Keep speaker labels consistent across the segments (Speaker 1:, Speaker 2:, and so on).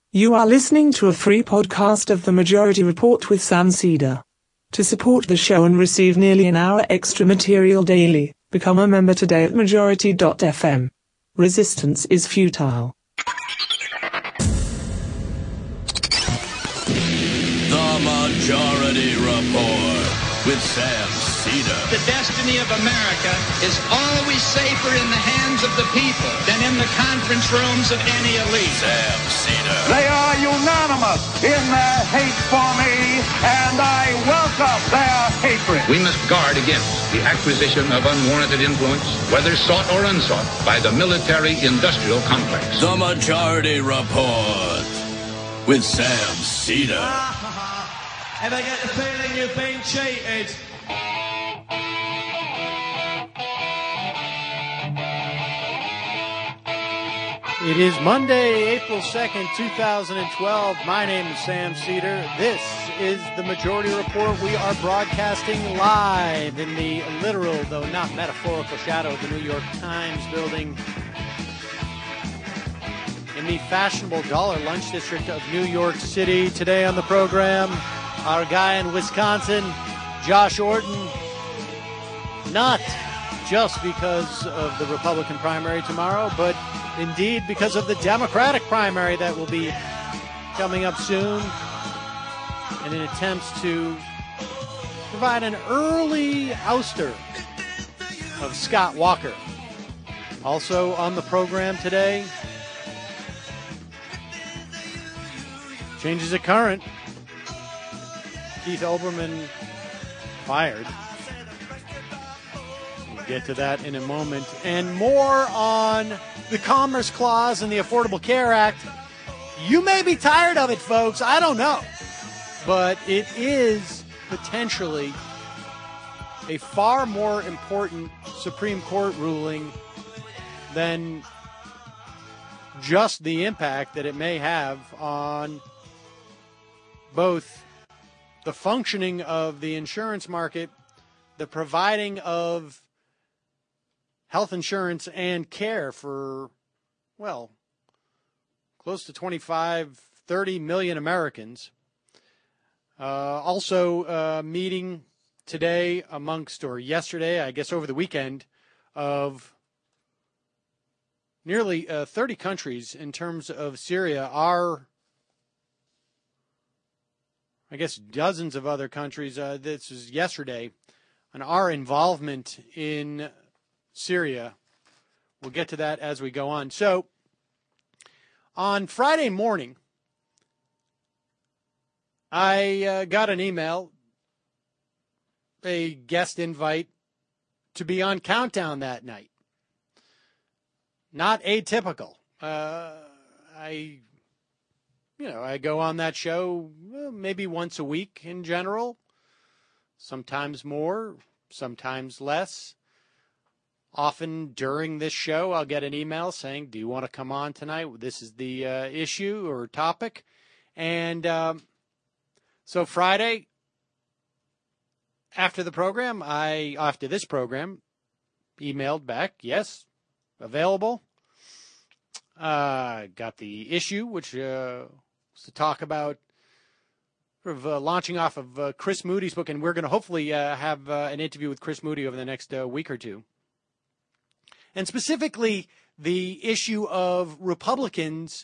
Speaker 1: You are listening to a free podcast of The Majority Report with Sam Cedar. To support the show and receive nearly an hour extra material daily, become a member today at majority.fm. Resistance is futile.
Speaker 2: The Majority Report with Sam Cedar.
Speaker 3: The destiny of America is always safer in the hands of the people than in the conference rooms of any elite.
Speaker 2: Sam Cedar.
Speaker 4: They are unanimous in their hate for me, and I welcome their hatred.
Speaker 5: We must guard against the acquisition of unwarranted influence, whether sought or unsought, by the military-industrial complex.
Speaker 2: The Majority Report with Sam Cedar.
Speaker 6: And I get the feeling you've been cheated.
Speaker 7: It is Monday, April 2nd, 2012. My name is Sam Cedar. This is the Majority Report. We are broadcasting live in the literal, though not metaphorical, shadow of the New York Times building in the fashionable Dollar Lunch District of New York City. Today on the program, our guy in Wisconsin, Josh Orton, not just because of the Republican primary tomorrow, but indeed because of the Democratic primary that will be coming up soon, and in attempts to provide an early ouster of Scott Walker. Also on the program today, changes at current. Keith Olbermann fired. We'll get to that in a moment. And more on the Commerce Clause and the Affordable Care Act. You may be tired of it, folks. I don't know. But it is potentially a far more important Supreme Court ruling than just the impact that it may have on both the functioning of the insurance market, the providing of health insurance and care for, well, close to 30 million Americans. Also meeting today or yesterday, I guess over the weekend, of nearly 30 countries in terms of Syria. I guess dozens of other countries, this is yesterday, on our involvement in Syria. We'll get to that as we go on. So, on Friday morning, I got an email, a guest invite to be on Countdown that night. Not atypical. I go on that show maybe once a week in general, sometimes more, sometimes less. Often during this show, I'll get an email saying, do you want to come on tonight? This is the issue or topic. And so Friday, after this program, emailed back, yes, available. Got the issue, which was to talk about sort of launching off of Chris Moody's book, and we're going to hopefully have an interview with Chris Moody over the next week or two. And specifically, the issue of Republicans,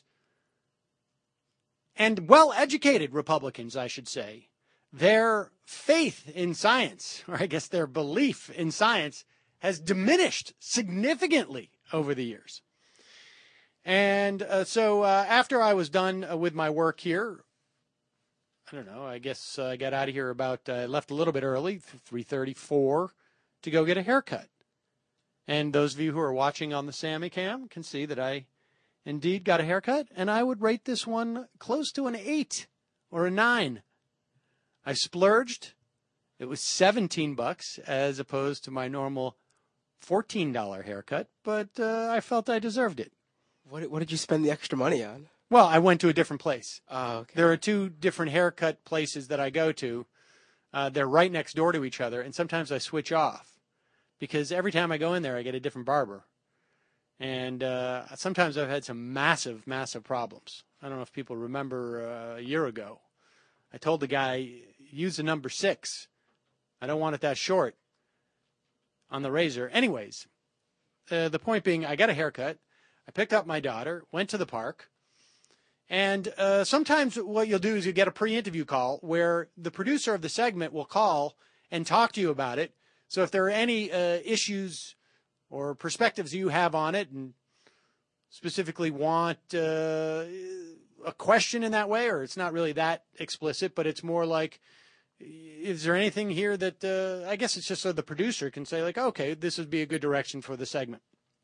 Speaker 7: and well-educated Republicans, I should say, their faith in science, or I guess their belief in science, has diminished significantly over the years. And so after I was done with my work here, I don't know, I guess I got out of here left a little bit early, 3:34, to go get a haircut. And those of you who are watching on the Sammy Cam can see that I indeed got a haircut, and I would rate this one close to an 8 or a 9. I splurged. It was $17 as opposed to my normal $14 haircut, but I felt I deserved it.
Speaker 8: What did you spend the extra money on?
Speaker 7: Well, I went to a different place.
Speaker 8: Oh, okay.
Speaker 7: There are two different haircut places that I go to. They're right next door to each other, and sometimes I switch off because every time I go in there, I get a different barber. And sometimes I've had some massive, massive problems. I don't know if people remember a year ago. I told the guy, use the number 6. I don't want it that short on the razor. Anyways, the point being, I got a haircut. I picked up my daughter, went to the park. And sometimes what you'll do is you get a pre-interview call where the producer of the segment will call and talk to you about it. So if there are any issues or perspectives you have on it and specifically want a question in that way, or it's not really that explicit, but it's more like, is there anything here that I guess it's just so the producer can say, like, okay, this would be a good direction for the segment.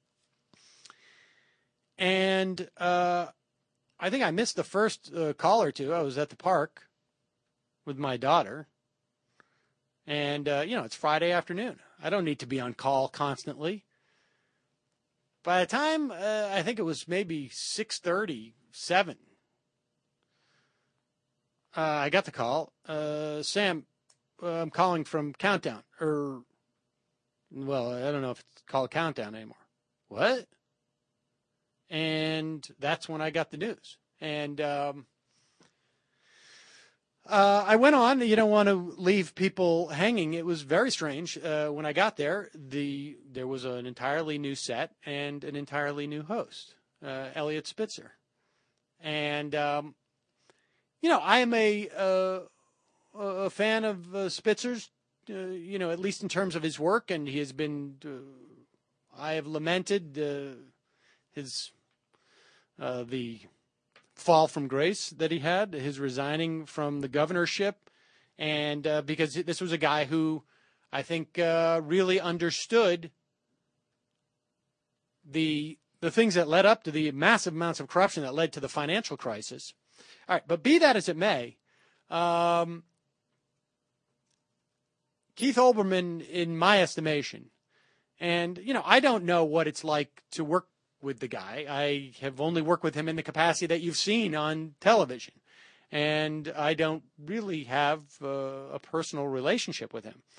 Speaker 7: And I think I missed the first call or two. I was at the park with my daughter. And, it's Friday afternoon. I don't need to be on call constantly. By the time, I think it was maybe 6:30, 7, I got the call. Sam, I'm calling from Countdown. I don't know if it's called Countdown anymore. What? And that's when I got the news. And I went on. You don't want to leave people hanging. It was very strange. When I got there, there was an entirely new set and an entirely new host, Elliot Spitzer. And, I am a fan of Spitzer's, at least in terms of his work. And he has been, I have lamented the fall from grace that he had, his resigning from the governorship, and because this was a guy who I think really understood the things that led up to the massive amounts of corruption that led to the financial crisis. All right, but be that as it may, Keith Olbermann, in my estimation, and I don't know what it's like to work with the guy. I have only worked with him in the capacity that you've seen on television. And I don't really have a personal relationship with him.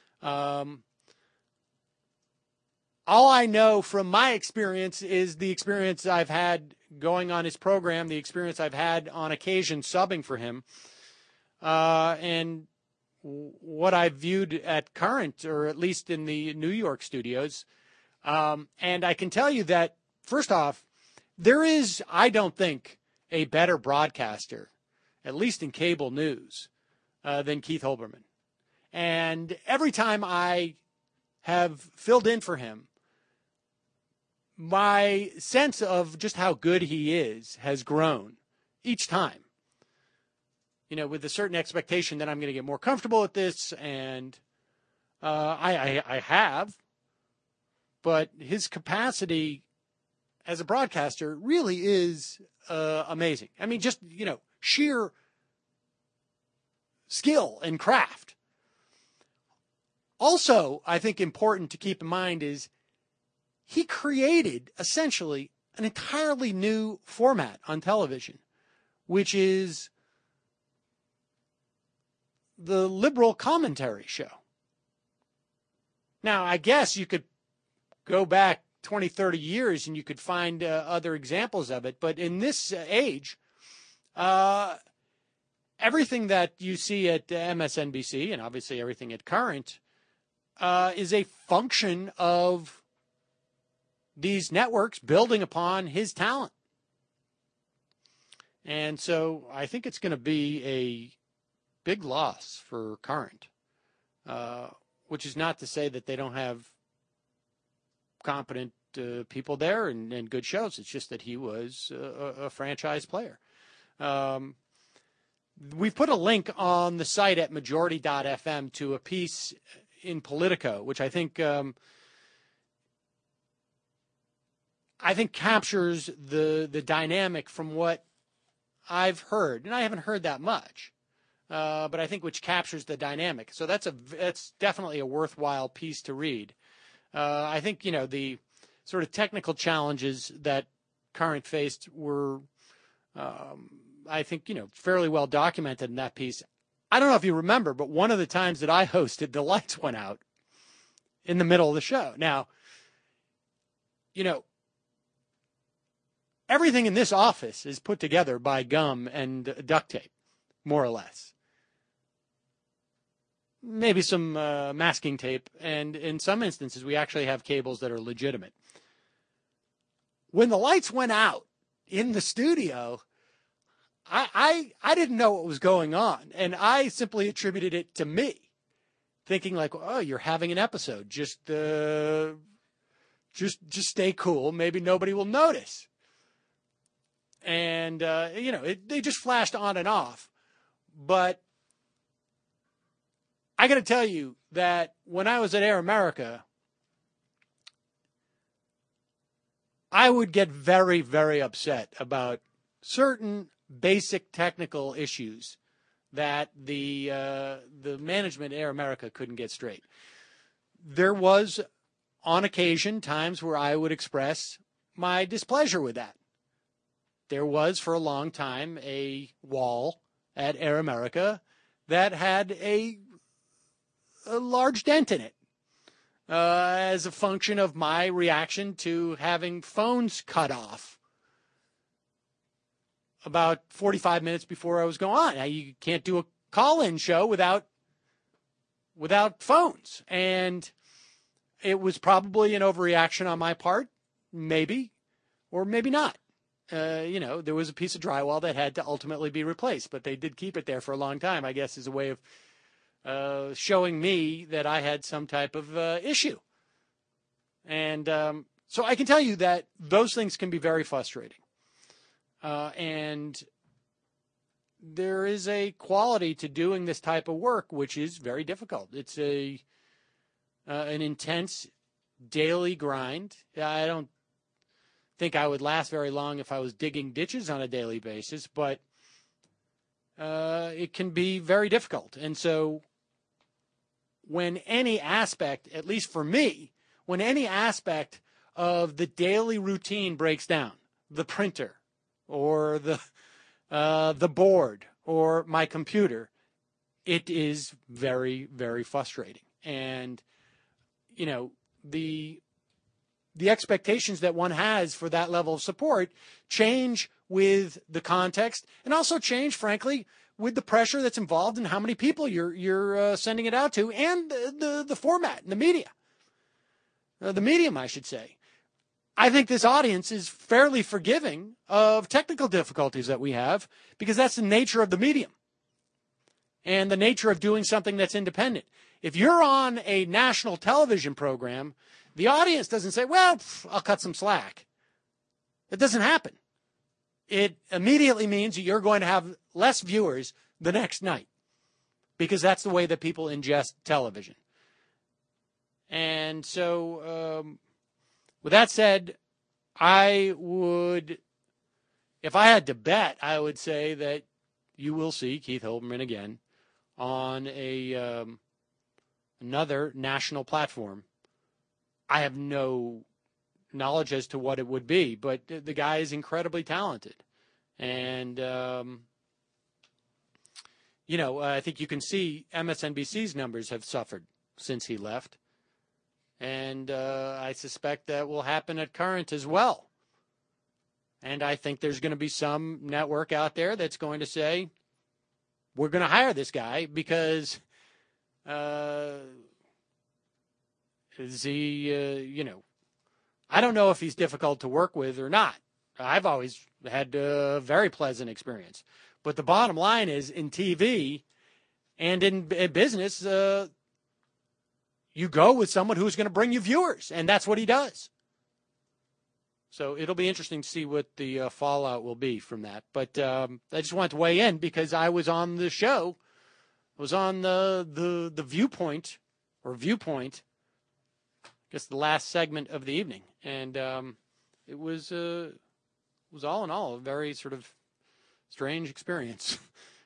Speaker 7: All I know from my experience is the experience I've had going on his program, the experience I've had on occasion subbing for him, and what I've viewed at Current, or at least in the New York studios. And I can tell you that, first off, there is, I don't think, a better broadcaster, at least in cable news, than Keith Olbermann. And every time I have filled in for him, my sense of just how good he is has grown each time. With a certain expectation that I'm going to get more comfortable at this, and I have. But his capacity as a broadcaster really is amazing. I mean, just, sheer skill and craft. Also, I think important to keep in mind is he created essentially an entirely new format on television, which is the liberal commentary show. Now, I guess you could go back 20, 30 years and you could find other examples of it. But in this age, everything that you see at MSNBC and obviously everything at Current is a function of these networks building upon his talent. And so I think it's going to be a big loss for Current, which is not to say that they don't have competent people there and good shows. It's just that he was a franchise player. We've put a link on the site at majority.fm to a piece in Politico, which I think captures the dynamic from what I've heard, and I haven't heard that much, but I think which captures the dynamic. So that's definitely a worthwhile piece to read. I think, the sort of technical challenges that Current faced were, I think, fairly well documented in that piece. I don't know if you remember, but one of the times that I hosted, the lights went out in the middle of the show. Now, everything in this office is put together by gum and duct tape, more or less. Maybe some masking tape, and in some instances, we actually have cables that are legitimate. When the lights went out in the studio, I didn't know what was going on, and I simply attributed it to me, thinking like, oh, you're having an episode. Just stay cool. Maybe nobody will notice. And, they just flashed on and off. But I got to tell you that when I was at Air America, I would get very, very upset about certain basic technical issues that the management at Air America couldn't get straight. There was, on occasion, times where I would express my displeasure with that. There was, for a long time, a wall at Air America that had a large dent in it as a function of my reaction to having phones cut off about 45 minutes before I was going on. Now, you can't do a call-in show without phones. And it was probably an overreaction on my part, maybe, or maybe not. There was a piece of drywall that had to ultimately be replaced, but they did keep it there for a long time, I guess, as a way of showing me that I had some type of issue. And so I can tell you that those things can be very frustrating. And there is a quality to doing this type of work, which is very difficult. It's an intense daily grind. I don't think I would last very long if I was digging ditches on a daily basis, but it can be very difficult. And so when any aspect, at least for me, when any aspect of the daily routine breaks down, the printer or the board or my computer, it is very, very frustrating. And, the expectations that one has for that level of support change with the context and also change, frankly, with the pressure that's involved in how many people you're sending it out to and the format and the media, the medium, I should say. I think this audience is fairly forgiving of technical difficulties that we have because that's the nature of the medium and the nature of doing something that's independent. If you're on a national television program, the audience doesn't say, well, I'll cut some slack. It doesn't happen. It immediately means you're going to have less viewers the next night because that's the way that people ingest television. And so, with that said, I would, if I had to bet, I would say that you will see Keith Olbermann again on another national platform. I have no knowledge as to what it would be, but the guy is incredibly talented. And, I think you can see MSNBC's numbers have suffered since he left. And I suspect that will happen at Current as well. And I think there's going to be some network out there that's going to say, we're going to hire this guy because is he, I don't know if he's difficult to work with or not. I've always had a very pleasant experience. But the bottom line is in TV and in business, you go with someone who's going to bring you viewers, and that's what he does. So it'll be interesting to see what the fallout will be from that. But I just wanted to weigh in because I was on the show. I was on the Viewpoint, I guess the last segment of the evening. And it was all in all a very sort of strange experience.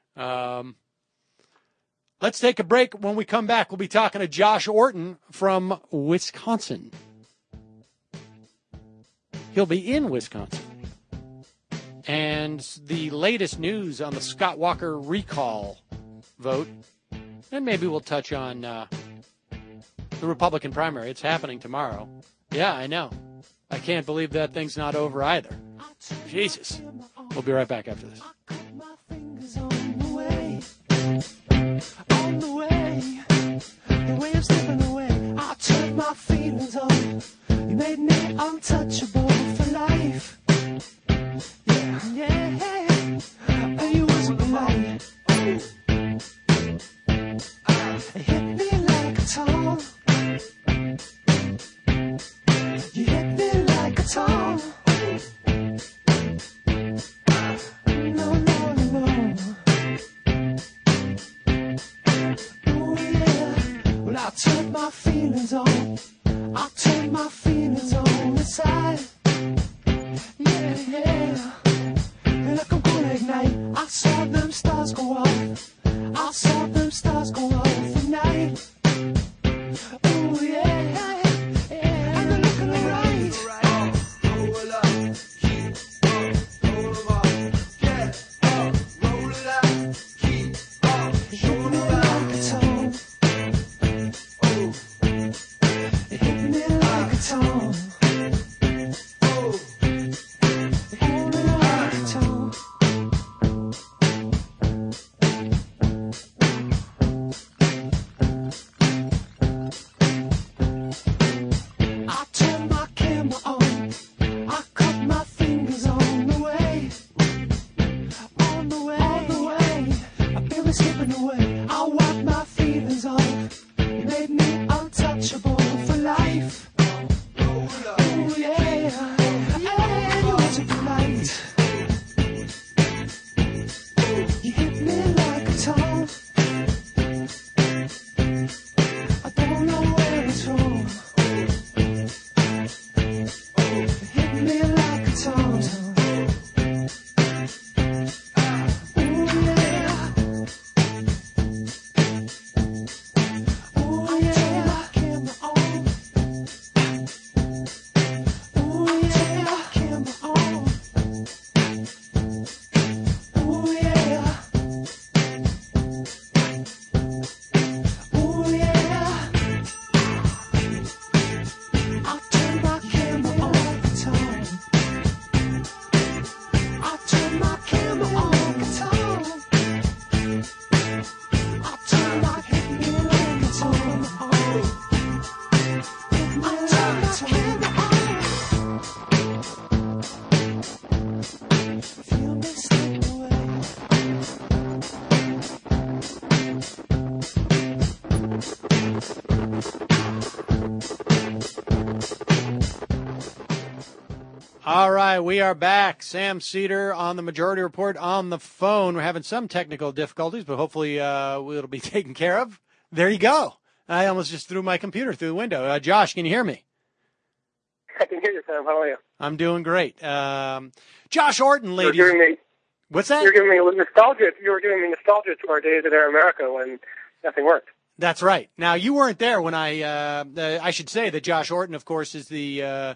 Speaker 7: Let's take a break. When we come back, we'll be talking to Josh Orton from Wisconsin. He'll be in Wisconsin. And the latest news on the Scott Walker recall vote. And maybe we'll touch on the Republican primary. It's happening tomorrow. Yeah, I know. I can't believe that thing's not over either. Jesus. We'll be right back after this.
Speaker 9: On the way of slipping away, I turned my feelings on. You made me untouchable for life. Yeah, and you wasn't polite. It hit me like a ton. You hit me like a ton. No. Oh yeah, well I turned my feelings on. I turned my feelings on inside. Yeah. And like I'm gonna ignite. I saw them stars go off. I saw them stars go off at night. Oh yeah. And they're looking alright. Roll up, keep up, roll up, get up, roll it up, keep up, show me like a tone. Oh, it hit me like a tone. Oh, it hit me like a tone. I turned my camera on. I cut my fingers on the way. On the way. I feel it slipping away. I wipe my feelings off. You made me untouchable for life. Oh yeah. And you wasn't polite. You hit me like a ton. I don't know where it's wrong. Hit me like a ton. Oh yeah. Oh yeah. Camera on. Oh yeah. Camera on. Oh yeah. Oh yeah. I turn my camera on like a ton. I turn my camera on like a ton. I turn my camera like a ton. I turn my camera on. Feel me slip away.
Speaker 7: All right, we are back. Sam Cedar on the Majority Report on the phone. We're having some technical difficulties, but hopefully it'll be taken care of. There you go. I almost just threw my computer through the window. Josh, can you hear me?
Speaker 10: I can hear you, Sam. How are you?
Speaker 7: I'm doing great. Josh Orton, ladies.
Speaker 10: You're giving me,
Speaker 7: What's that?
Speaker 10: You're giving me nostalgia. You were giving me nostalgia to our days at Air America when nothing worked.
Speaker 7: That's right. Now, you weren't there when I should say that Josh Orton, of course, is the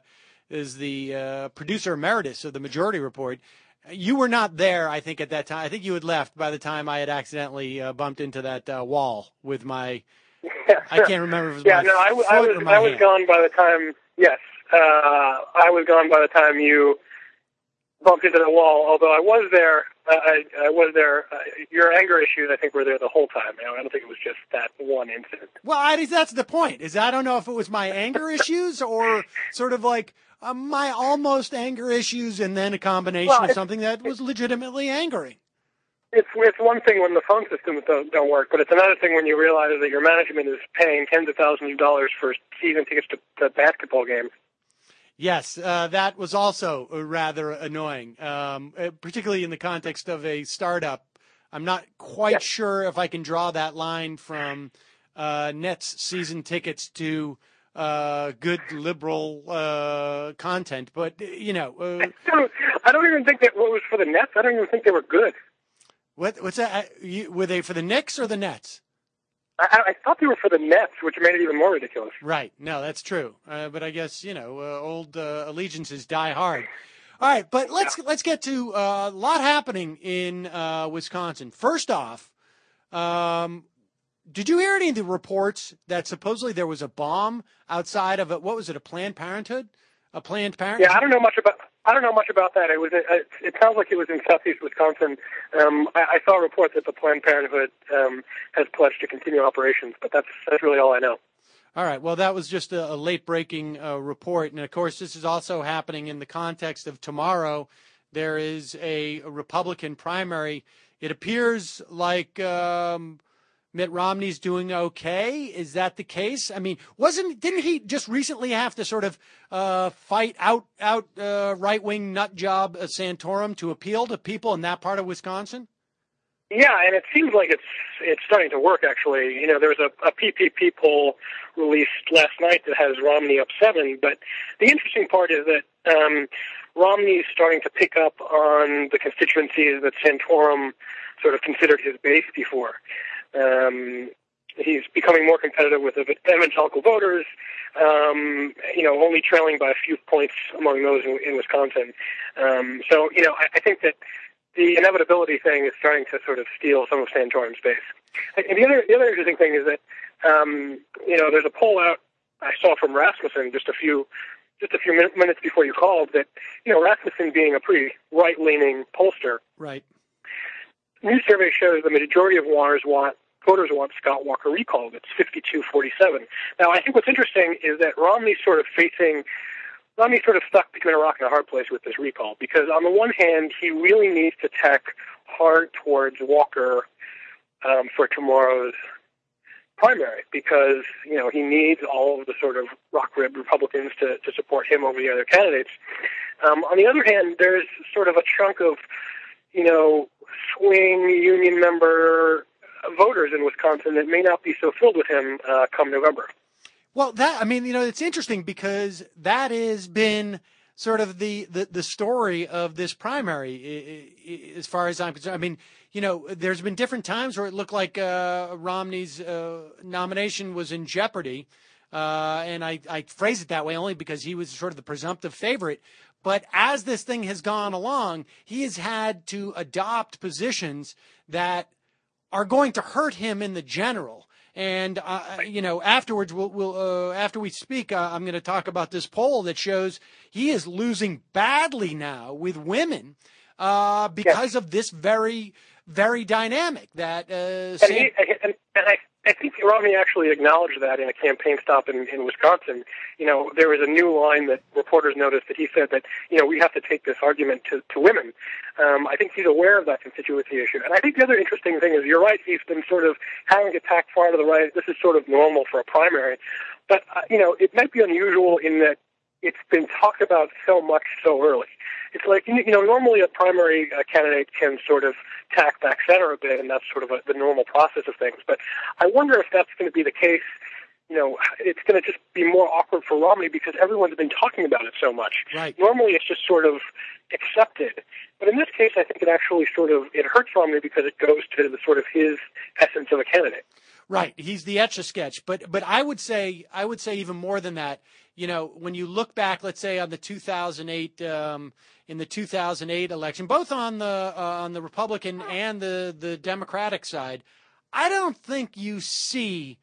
Speaker 7: producer emeritus of the Majority Report. You were not there, I think, at that time. I think you had left by the time I had accidentally bumped into that wall with my. I can't remember if it was my foot or my
Speaker 10: I was
Speaker 7: hand.
Speaker 10: gone by the time. Yes, I was gone by the time you bumped into the wall. Although I was there, I was there. Your anger issues, I think, were there the whole time. I don't think it was just that one incident.
Speaker 7: Well, that's the point. I don't know if it was my anger issues or sort of like my almost anger issues, and then a combination of something that was legitimately angering.
Speaker 10: It's one thing when the phone systems don't work, but it's another thing when you realize that your management is paying tens of thousands of dollars for season tickets to basketball games.
Speaker 7: Yes, that was also rather annoying, particularly in the context of a startup. I'm not quite sure if I can draw that line from Nets season tickets to good liberal content, but
Speaker 10: I don't even think that what was for the Nets. I don't even think they were good.
Speaker 7: What's that? Were they for the Knicks or the Nets?
Speaker 10: I thought they were for the Nets, which made it even more ridiculous.
Speaker 7: Right. No, that's true. But I guess old allegiances die hard. All right, but let's get to a lot happening in Wisconsin. First off, did you hear any of the reports that supposedly there was a bomb outside of what was it, a Planned Parenthood? Planned Parenthood?
Speaker 10: Yeah, I don't know much about that. It sounds like it was in southeast Wisconsin. I saw a report that the Planned Parenthood has pledged to continue operations, but that's really all I know.
Speaker 7: All right. Well, that was just a late-breaking report. And, of course, this is also happening in the context of tomorrow. There is a Republican primary. It appears like Mitt Romney's doing okay. Is that the case? I mean, didn't he just recently have to sort of fight out right-wing nut job Santorum to appeal to people in that part of Wisconsin?
Speaker 10: Yeah, and it seems like it's starting to work, actually. You know, there was a PPP poll released last night that has Romney up 7, but the interesting part is that Romney's starting to pick up on the constituencies that Santorum sort of considered his base before. He's becoming more competitive with evangelical voters, only trailing by a few points among those in Wisconsin. So, I think that the inevitability thing is starting to sort of steal some of Santorum's base. And the other interesting thing is that, there's a poll out I saw from Rasmussen just a few minutes before you called that, Rasmussen being a pretty right-leaning pollster.
Speaker 7: Right.
Speaker 10: New survey shows the majority of voters want Scott Walker recalled. It's 52-47. Now, I think what's interesting is that Romney's sort of stuck between a rock and a hard place with this recall, because on the one hand, he really needs to tack hard towards Walker for tomorrow's primary, because, he needs all of the sort of rock-ribbed Republicans to support him over the other candidates. On the other hand, there's sort of a chunk of, swing union member voters in Wisconsin that may not be so thrilled with him come November.
Speaker 7: Well, it's interesting because that has been sort of the story of this primary, as far as I'm concerned. I mean, there's been different times where it looked like Romney's nomination was in jeopardy, and I phrase it that way only because he was sort of the presumptive favorite. But as this thing has gone along, he has had to adopt positions that are going to hurt him in the general. And, afterwards, after we speak, I'm going to talk about this poll that shows he is losing badly now with women because of this very, very dynamic that.
Speaker 10: I think Romney actually acknowledged that in a campaign stop in Wisconsin. There was a new line that reporters noticed that he said that, we have to take this argument to women. I think he's aware of that constituency issue. And I think the other interesting thing is, you're right, he's been sort of having to tack far to the right. This is sort of normal for a primary. But, it might be unusual in that it's been talked about so much so early. It's like, normally a primary candidate can sort of tack back center a bit, and that's sort of the normal process of things. But I wonder if that's going to be the case. It's going to just be more awkward for Romney because everyone's been talking about it so much.
Speaker 7: Right.
Speaker 10: Normally it's just sort of accepted. But in this case, I think it actually it hurts Romney because it goes to the sort of his essence of a candidate.
Speaker 7: Right. He's the Etch-a-Sketch. But I would say even more than that. When you look back, let's say on the 2008 in the 2008 election, both on the Republican and the Democratic side, I don't think you see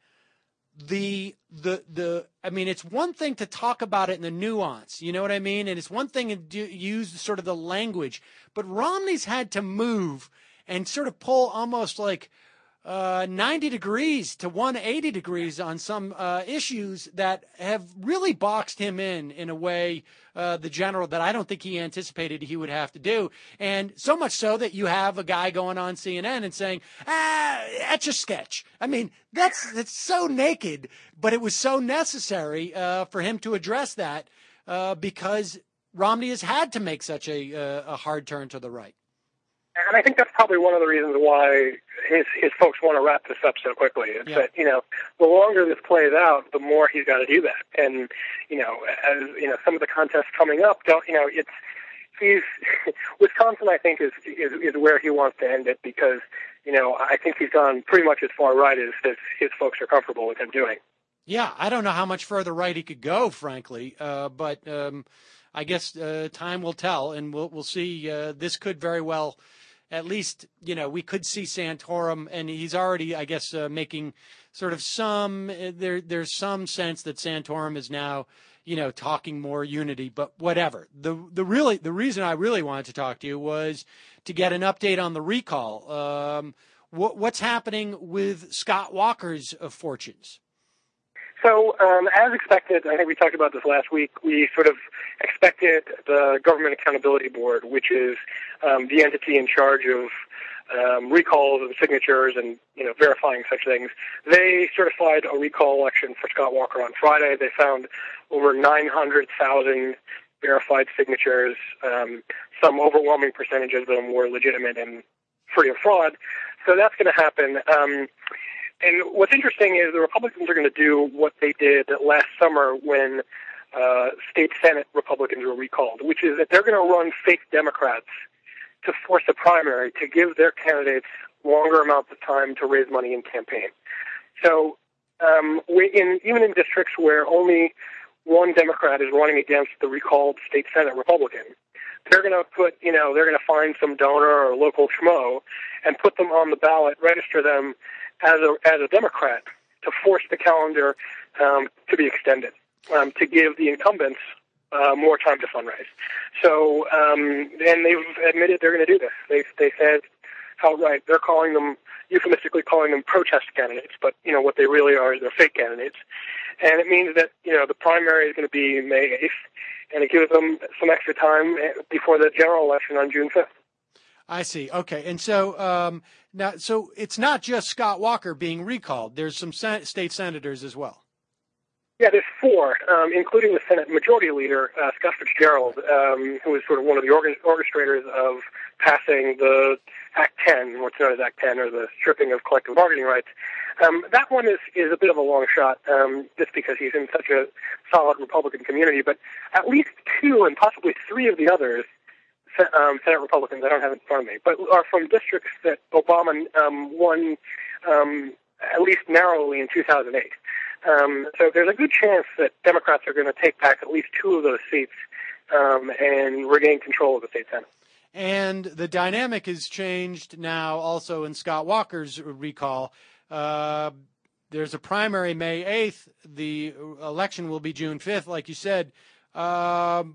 Speaker 7: it's one thing to talk about it in the nuance, you know what I mean? And it's one thing to use sort of the language, but Romney's had to move and sort of pull almost like 90 degrees to 180 degrees on some issues that have really boxed him in a way, the general, that I don't think he anticipated he would have to do. And so much so that you have a guy going on CNN and saying, Etch-a-Sketch. I mean, that's so naked, but it was so necessary for him to address that because Romney has had to make such a hard turn to the right.
Speaker 10: And I think that's probably one of the reasons why his folks want to wrap this up so quickly. It's that, the longer this plays out, the more he's got to do that. And, as some of the contests coming up, Wisconsin, I think, is where he wants to end it because, I think he's gone pretty much as far right as his folks are comfortable with him doing.
Speaker 7: Yeah, I don't know how much further right he could go, frankly, but I guess time will tell, and we'll see. This could very well at least, we could see Santorum, and he's already, I guess, making sort of there's some sense that Santorum is now, talking more unity, but whatever. The reason I really wanted to talk to you was to get an update on the recall. What's happening with Scott Walker's fortunes?
Speaker 10: So, as expected, I think we talked about this last week, we sort of expected the Government Accountability Board, which is the entity in charge of recalls and signatures and, verifying such things. They certified a recall election for Scott Walker on Friday. They found over 900,000 verified signatures. Some overwhelming percentage of them were legitimate and free of fraud. So that's going to happen. And what's interesting is the Republicans are going to do what they did last summer when state Senate Republicans were recalled, which is that they're going to run fake Democrats to force a primary to give their candidates longer amounts of time to raise money in campaign. So even in districts where only one Democrat is running against the recalled state Senate Republican, they're going to they're going to find some donor or local schmo and put them on the ballot, register them as a Democrat to force the calendar to be extended, to give the incumbents more time to fundraise. So, and they've admitted they're going to do this. They said outright they're euphemistically calling them protest candidates, but what they really are is they're fake candidates. And it means that the primary is going to be May 8th, and it gives them some extra time before the general election on June 5th.
Speaker 7: I see. Okay. And so now, so it's not just Scott Walker being recalled. There's some state senators as well.
Speaker 10: Yeah, there's four, including the Senate Majority Leader, Scott Fitzgerald, who was sort of one of the orchestrators of passing the Act 10, what's known as Act 10, or the stripping of collective bargaining rights. That one is a bit of a long shot, just because he's in such a solid Republican community. But at least two and possibly three of the others, Senate Republicans, I don't have it in front of me, but are from districts that Obama won at least narrowly in 2008. So there's a good chance that Democrats are going to take back at least two of those seats and regain control of the state Senate.
Speaker 7: And the dynamic has changed now also in Scott Walker's recall. There's a primary May 8th. The election will be June 5th, like you said. But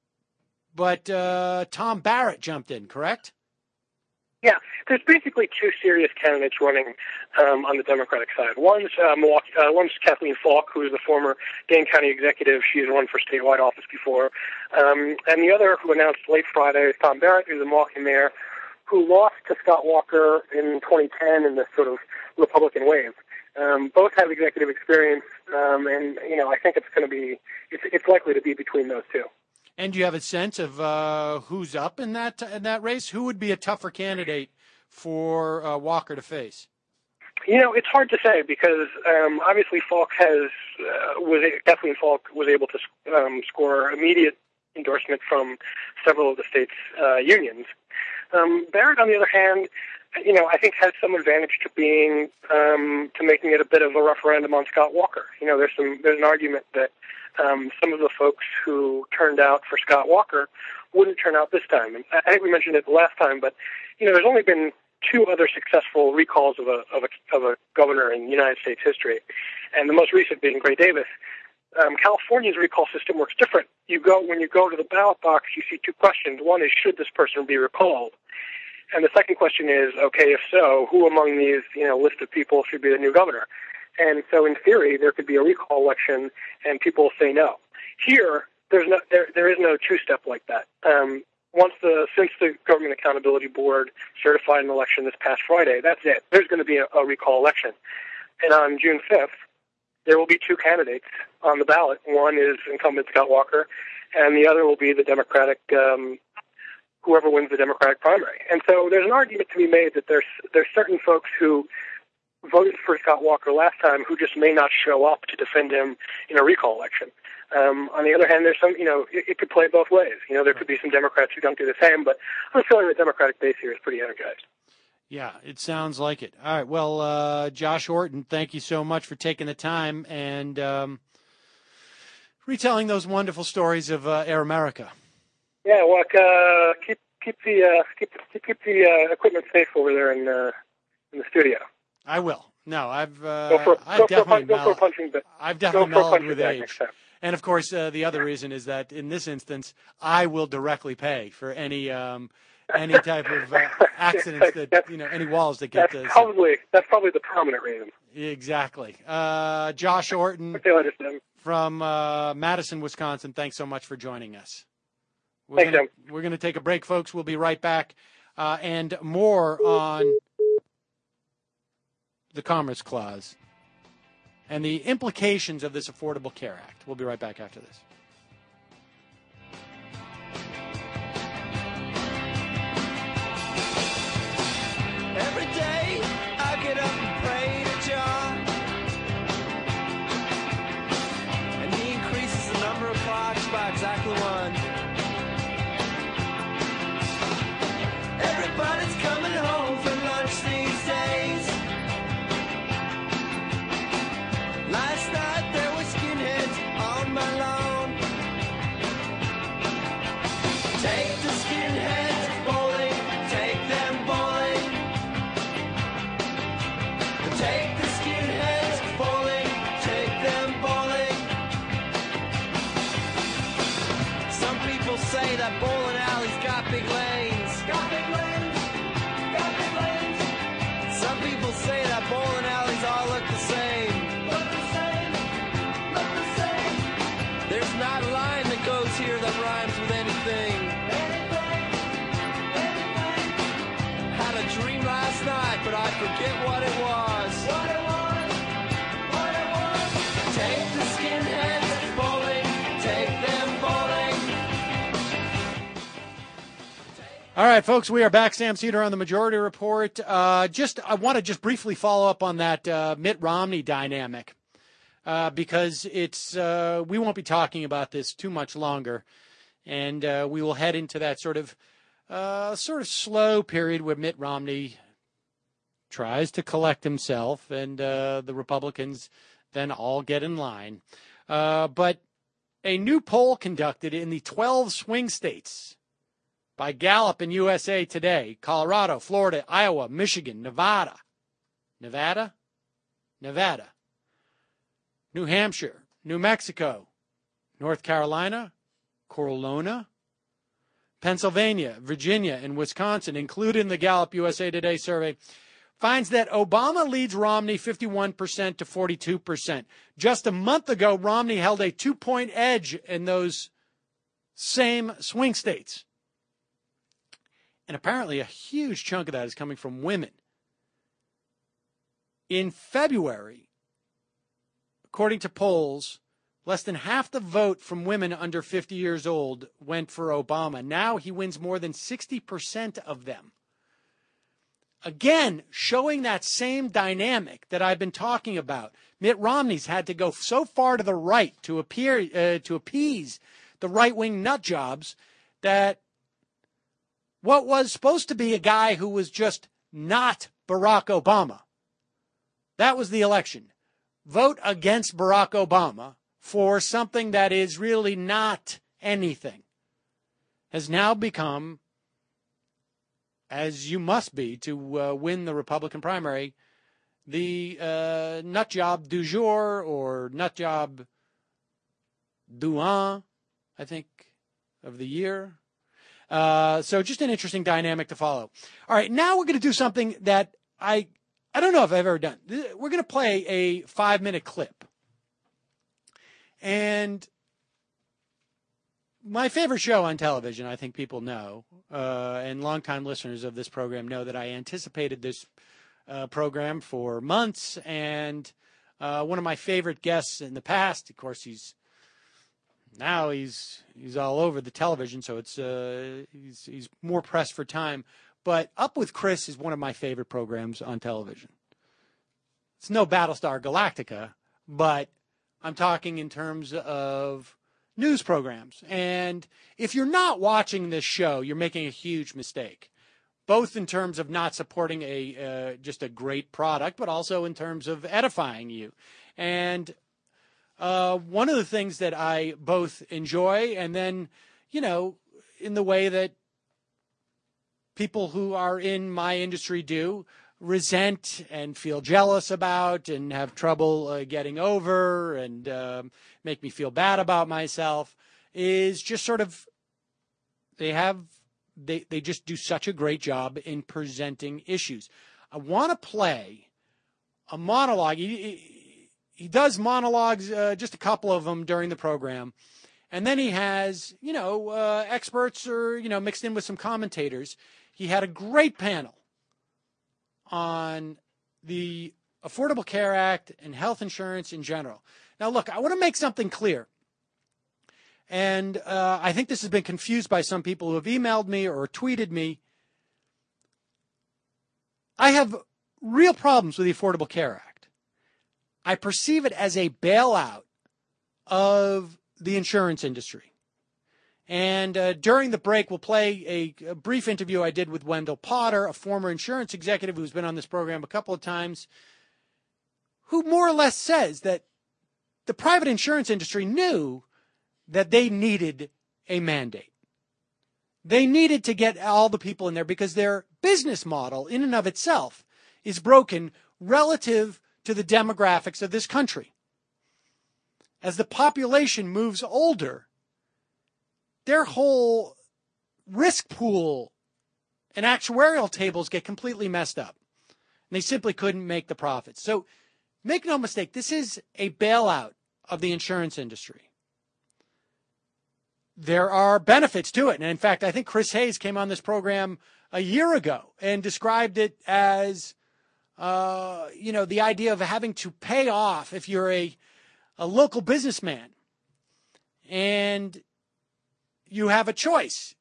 Speaker 7: Tom Barrett jumped in, correct?
Speaker 10: Yeah, there's basically two serious candidates running on the Democratic side. One's Kathleen Falk, who is the former Dane County executive. She's run for statewide office before. And the other, who announced late Friday, is Tom Barrett, who's the Milwaukee mayor, who lost to Scott Walker in 2010 in this sort of Republican wave. Both have executive experience, and I think it's likely to be between those two.
Speaker 7: And do you have a sense of who's up in that race? Who would be a tougher candidate for Walker to face?
Speaker 10: It's hard to say because obviously Kathleen Falk was able to score immediate endorsement from several of the state's unions. Barrett, on the other hand, I think has some advantage to making it a bit of a referendum on Scott Walker. There's an argument that some of the folks who turned out for Scott Walker wouldn't turn out this time. And I think we mentioned it last time, but there's only been two other successful recalls of a governor in United States history, and the most recent being Gray Davis. California's recall system works different. When you go to the ballot box, you see two questions. One is, should this person be recalled? And the second question is, okay, if so, who among these list of people should be the new governor? And so, in theory, there could be a recall election, and people say no. Here, there is no two-step like that. Since the Government Accountability Board certified an election this past Friday, that's it. There's going to be a recall election, and on June 5th, there will be two candidates on the ballot. One is incumbent Scott Walker, and the other will be the Democratic, whoever wins the Democratic primary. And so, there's an argument to be made that there's certain folks who voted for Scott Walker last time who just may not show up to defend him in a recall election. On the other hand, there's some, it could play both ways. There could be some Democrats who don't do the same, but I'm feeling the Democratic base here is pretty energized.
Speaker 7: Yeah, it sounds like it. All right. Well, Josh Orton, thank you so much for taking the time and retelling those wonderful stories of Air America.
Speaker 10: Yeah, well, keep the equipment safe over there in the studio.
Speaker 7: I will. No, I've
Speaker 10: Go for a punching bag.
Speaker 7: I've definitely mellowed with age. And of course, the other reason is that in this instance, I will directly pay for any type of accidents that any walls that get.
Speaker 10: That's probably the prominent reason.
Speaker 7: Exactly. Josh Orton from Madison, Wisconsin. Thanks so much for joining us. We're going to take a break, folks. We'll be right back, and more on the Commerce Clause and the implications of this Affordable Care Act. We'll be right back after this.
Speaker 9: Every day I get up and pray to John, and he increases the number of clocks by exactly one. Everybody's coming home for lunch these days. Last night there were skinheads on my lawn. Take the skinheads bowling, take them bowling. Take the skinheads bowling, take them bowling. Some people say that bowling alleys got big lanes. Got big lanes, got big lanes. Some people say that bowling alleys all look the same. Look the same, look the same. There's not a line that goes here that rhymes with anything. Had a dream last night, but I forget what it was. What it was, what it was. Take the skinheads bowling, take them bowling.
Speaker 7: All right, folks, we are back. Sam Seder on the Majority Report. I want to just briefly follow up on that Mitt Romney dynamic because it's we won't be talking about this too much longer, and we will head into that sort of slow period where Mitt Romney tries to collect himself, and the Republicans then all get in line. But a new poll conducted in the 12 swing states by Gallup and USA Today, Colorado, Florida, Iowa, Michigan, Nevada, New Hampshire, New Mexico, North Carolina, Carolina, Pennsylvania, Virginia, and Wisconsin, included in the Gallup USA Today survey, finds that Obama leads Romney 51% to 42%. Just a month ago, Romney held a 2-point edge in those same swing states. And apparently a huge chunk of that is coming from women. In February, according to polls, less than half the vote from women under 50 years old went for Obama. Now he wins more than 60% of them. Again, showing that same dynamic that I've been talking about. Mitt Romney's had to go so far to the right to appease the right-wing nut jobs that what was supposed to be a guy who was just not Barack Obama, that was the election. Vote against Barack Obama for something that is really not anything has now become, as you must be to win the Republican primary, the nut job du jour, or nut job du an, I think, of the year. So just an interesting dynamic to follow. All right, now we're going to do something that I don't know if I've ever done. We're going to play a 5-minute clip. And my favorite show on television, I think people know, and longtime listeners of this program know that I anticipated this program for months. And one of my favorite guests in the past, of course, he's all over the television, so it's he's more pressed for time. But Up with Chris is one of my favorite programs on television. It's no Battlestar Galactica, but I'm talking in terms of news programs. And if you're not watching this show, you're making a huge mistake, both in terms of not supporting just a great product, but also in terms of edifying you. And one of the things that I both enjoy, and then, in the way that people who are in my industry do, resent and feel jealous about and have trouble getting over and make me feel bad about myself, is just sort of they just do such a great job in presenting issues. I want to play a monologue. He does monologues, just a couple of them during the program. And then he has, experts or, mixed in with some commentators. He had a great panel on the Affordable Care Act and health insurance in general. Now, look, I want to make something clear. And I think this has been confused by some people who have emailed me or tweeted me. I have real problems with the Affordable Care Act. I perceive it as a bailout of the insurance industry. And during the break, we'll play a brief interview I did with Wendell Potter, a former insurance executive who's been on this program a couple of times, who more or less says that the private insurance industry knew that they needed a mandate. They needed to get all the people in there because their business model in and of itself is broken relative to the demographics of this country. As the population moves older, their whole risk pool and actuarial tables get completely messed up. And they simply couldn't make the profits. So make no mistake, this is a bailout of the insurance industry. There are benefits to it. And in fact, I think Chris Hayes came on this program a year ago and described it as, the idea of having to pay off if you're a local businessman and you have a choice.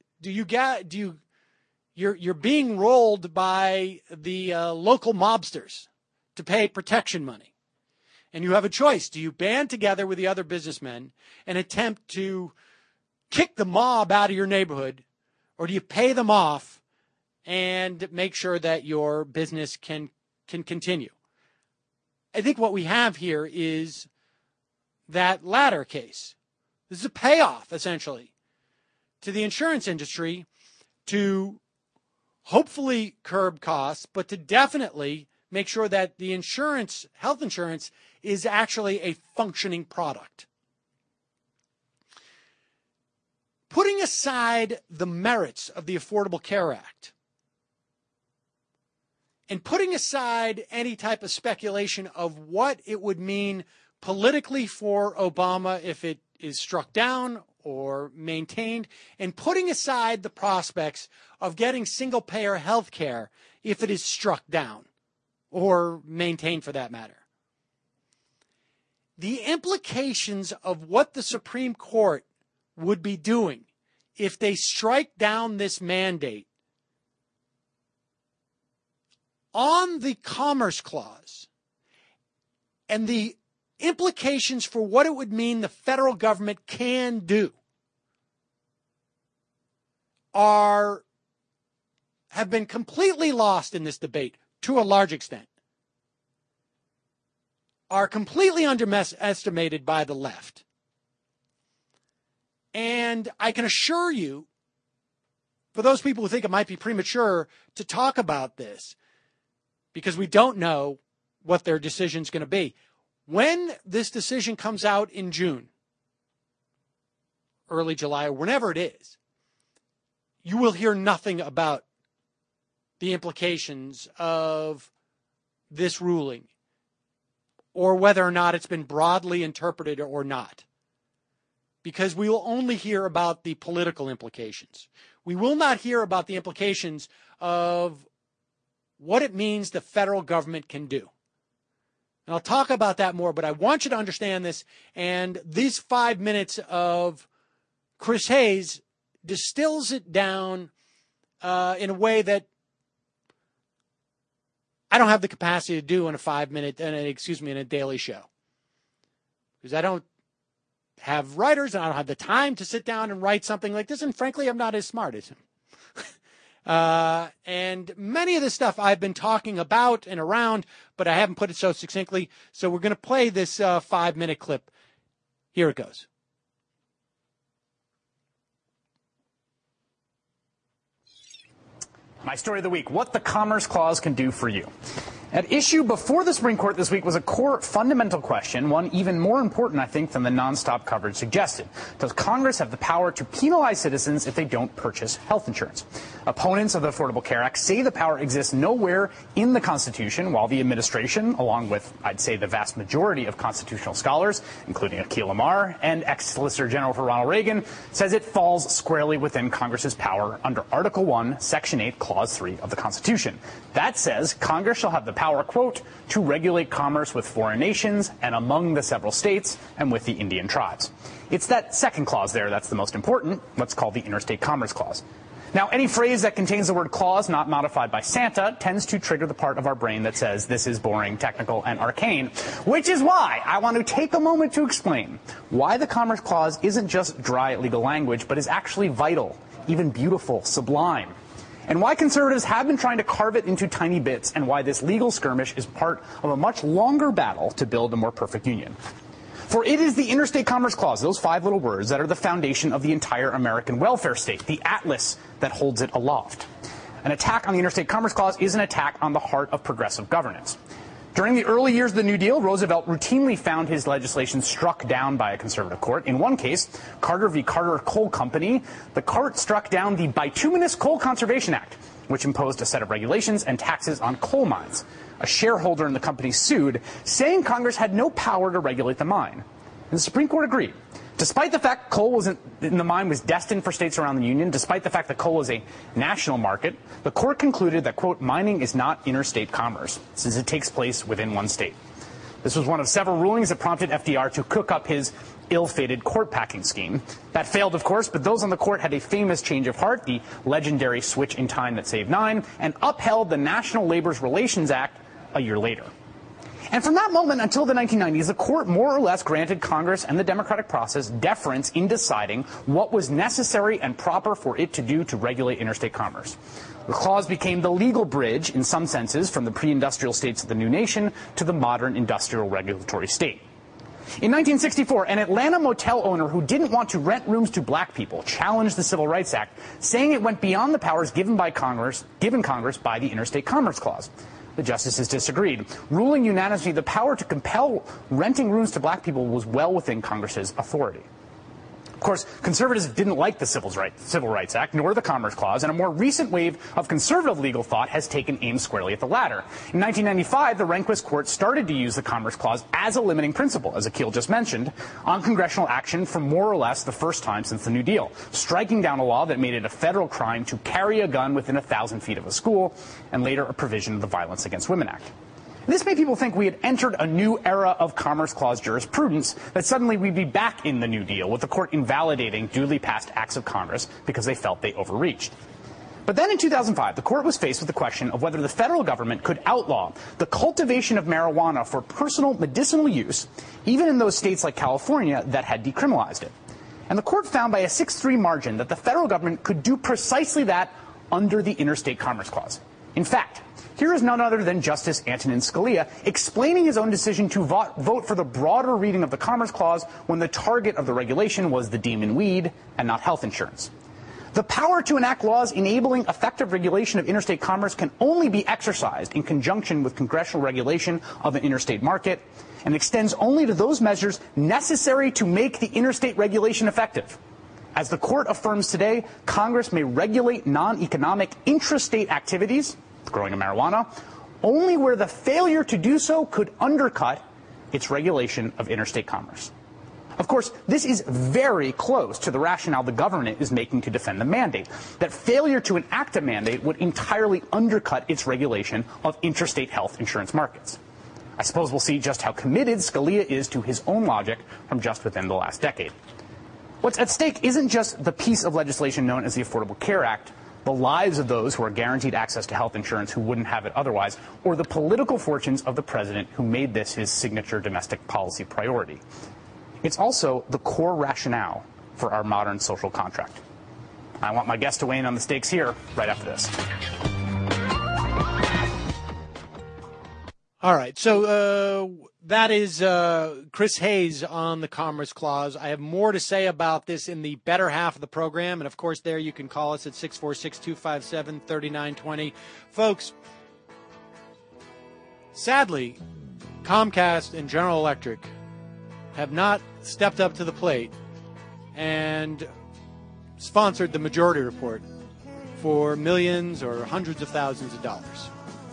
Speaker 7: You're being rolled by the local mobsters to pay protection money. And you have a choice. Do you band together with the other businessmen and attempt to kick the mob out of your neighborhood, or do you pay them off and make sure that your business can continue? I think what we have here is that latter case. This is a payoff, essentially, to the insurance industry to hopefully curb costs, but to definitely make sure that the health insurance, is actually a functioning product. Putting aside the merits of the Affordable Care Act and putting aside any type of speculation of what it would mean politically for Obama if it is struck down or maintained, and putting aside the prospects of getting single-payer health care if it is struck down or maintained for that matter. The implications of what the Supreme Court would be doing if they strike down this mandate on the Commerce Clause and the implications for what it would mean the federal government can do have been completely lost in this debate to a large extent, are completely underestimated by the left. And I can assure you, for those people who think it might be premature to talk about this, because we don't know what their decision is going to be, when this decision comes out in June, early July, or whenever it is, you will hear nothing about the implications of this ruling or whether or not it's been broadly interpreted or not. Because we will only hear about the political implications. We will not hear about the implications of what it means the federal government can do. And I'll talk about that more, but I want you to understand this. And these 5 minutes of Chris Hayes distills it down in a way that I don't have the capacity to do in in a daily show. Because I don't have writers, and I don't have the time to sit down and write something like this. And frankly, I'm not as smart as him. And many of the stuff I've been talking about and around, but I haven't put it so succinctly. So we're going to play this 5-minute clip. Here it goes.
Speaker 11: My story of the week, what the Commerce Clause can do for you. At issue before the Supreme Court this week was a core fundamental question, one even more important, I think, than the nonstop coverage suggested. Does Congress have the power to penalize citizens if they don't purchase health insurance? Opponents of the Affordable Care Act say the power exists nowhere in the Constitution, while the administration, along with, I'd say, the vast majority of constitutional scholars, including Akhil Amar and ex-Solicitor General for Ronald Reagan, says it falls squarely within Congress's power under Article 1, Section 8, Clause 3 of the Constitution. That says Congress shall have the power, quote, to regulate commerce with foreign nations and among the several states and with the Indian tribes. It's that second clause there that's the most important, what's called the Interstate Commerce Clause. Now, any phrase that contains the word clause not modified by Santa tends to trigger the part of our brain that says this is boring, technical, and arcane, which is why I want to take a moment to explain why the Commerce Clause isn't just dry legal language, but is actually vital, even beautiful, sublime, and why conservatives have been trying to carve it into tiny bits, and why this legal skirmish is part of a much longer battle to build a more perfect union. For it is the Interstate Commerce Clause, those 5 little words, that are the foundation of the entire American welfare state, the atlas that holds it aloft. An attack on the Interstate Commerce Clause is an attack on the heart of progressive governance. During the early years of the New Deal, Roosevelt routinely found his legislation struck down by a conservative court. In one case, Carter v. Carter Coal Company, the court struck down the Bituminous Coal Conservation Act, which imposed a set of regulations and taxes on coal mines. A shareholder in the company sued, saying Congress had no power to regulate the mine. And the Supreme Court agreed. Despite the fact coal in the mine was destined for states around the Union, despite the fact that coal is a national market, the court concluded that, quote, mining is not interstate commerce, since it takes place within one state. This was one of several rulings that prompted FDR to cook up his ill-fated court packing scheme. That failed, of course, but those on the court had a famous change of heart, the legendary switch in time that saved 9, and upheld the National Labor Relations Act a year later. And from that moment until the 1990s, the court more or less granted Congress and the democratic process deference in deciding what was necessary and proper for it to do to regulate interstate commerce. The clause became the legal bridge, in some senses, from the pre-industrial states of the new nation to the modern industrial regulatory state. In 1964, an Atlanta motel owner who didn't want to rent rooms to black people challenged the Civil Rights Act, saying it went beyond the powers given Congress by the Interstate Commerce Clause. The justices disagreed, ruling unanimously the power to compel renting rooms to black people was well within Congress's authority. Of course, conservatives didn't like the Civil Rights Act, nor the Commerce Clause, and a more recent wave of conservative legal thought has taken aim squarely at the latter. In 1995, the Rehnquist Court started to use the Commerce Clause as a limiting principle, as Akhil just mentioned, on congressional action for more or less the first time since the New Deal, striking down a law that made it a federal crime to carry a gun within 1,000 feet of a school, and later a provision of the Violence Against Women Act. This made people think we had entered a new era of Commerce Clause jurisprudence, that suddenly we'd be back in the New Deal, with the court invalidating duly passed acts of Congress because they felt they overreached. But then in 2005, the court was faced with the question of whether the federal government could outlaw the cultivation of marijuana for personal medicinal use, even in those states like California that had decriminalized it. And the court found by a 6-3 margin that the federal government could do precisely that under the Interstate Commerce Clause. In fact, here is none other than Justice Antonin Scalia explaining his own decision to vote for the broader reading of the Commerce Clause when the target of the regulation was the demon weed and not health insurance. The power to enact laws enabling effective regulation of interstate commerce can only be exercised in conjunction with congressional regulation of an interstate market, and extends only to those measures necessary to make the interstate regulation effective. As the court affirms today, Congress may regulate non-economic intrastate activities, growing of marijuana, only where the failure to do so could undercut its regulation of interstate commerce. Of course, this is very close to the rationale the government is making to defend the mandate, that failure to enact a mandate would entirely undercut its regulation of interstate health insurance markets. I suppose we'll see just how committed Scalia is to his own logic from just within the last decade. What's at stake isn't just the piece of legislation known as the Affordable Care Act, the lives of those who are guaranteed access to health insurance who wouldn't have it otherwise, or the political fortunes of the president who made this his signature domestic policy priority. It's also the core rationale for our modern social contract. I want my guest to weigh in on the stakes here right after this.
Speaker 7: All right. So that is Chris Hayes on the Commerce Clause. I have more to say about this in the better half of the program. And, of course, there you can call us at 646-257-3920. Folks, sadly, Comcast and General Electric have not stepped up to the plate and sponsored the Majority Report for millions or hundreds of thousands of dollars.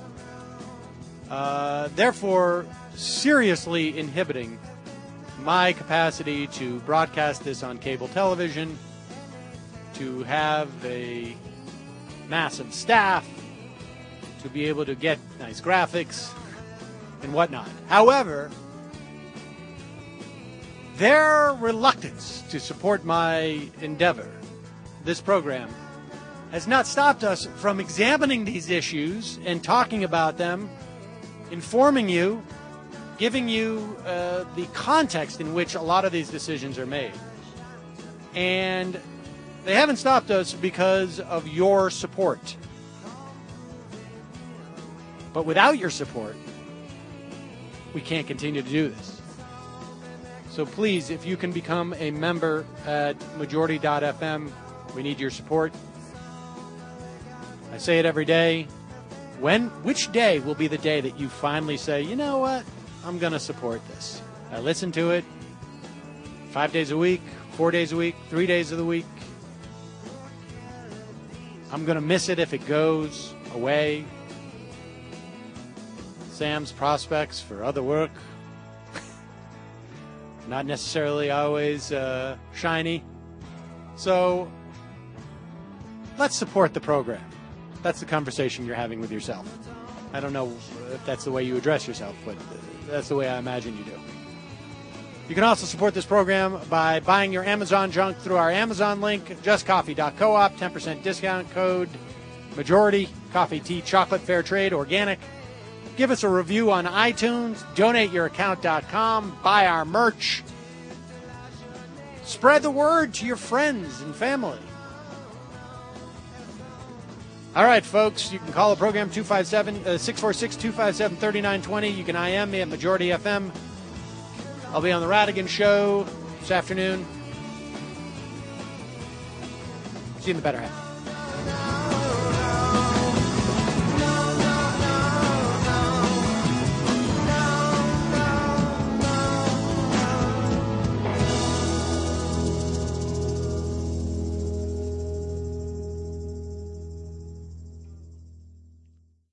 Speaker 7: Therefore, seriously inhibiting my capacity to broadcast this on cable television, to have a massive staff, to be able to get nice graphics and whatnot. However, their reluctance to support my endeavor, this program, has not stopped us from examining these issues and talking about them, informing you, giving you the context in which a lot of these decisions are made. And they haven't stopped us because of your support. But without your support, we can't continue to do this. So please, if you can become a member at majority.fm, we need your support. I say it every day. Which day will be the day that you finally say, you know what, I'm going to support this? I listen to it 5 days a week, 4 days a week, 3 days of the week. I'm going to miss it if it goes away. Sam's prospects for other work, not necessarily always shiny. So let's support the program. That's the conversation you're having with yourself. I don't know if that's the way you address yourself, but that's the way I imagine you do. You can also support this program by buying your Amazon junk through our Amazon link, justcoffee.coop, 10% discount code, majority, coffee, tea, chocolate, fair trade, organic. Give us a review on iTunes, donateyouraccount.com, buy our merch. Spread the word to your friends and family. All right, folks, you can call the program 646-257-3920. You can IM me at Majority FM. I'll be on the Radigan Show this afternoon. See you in the better half.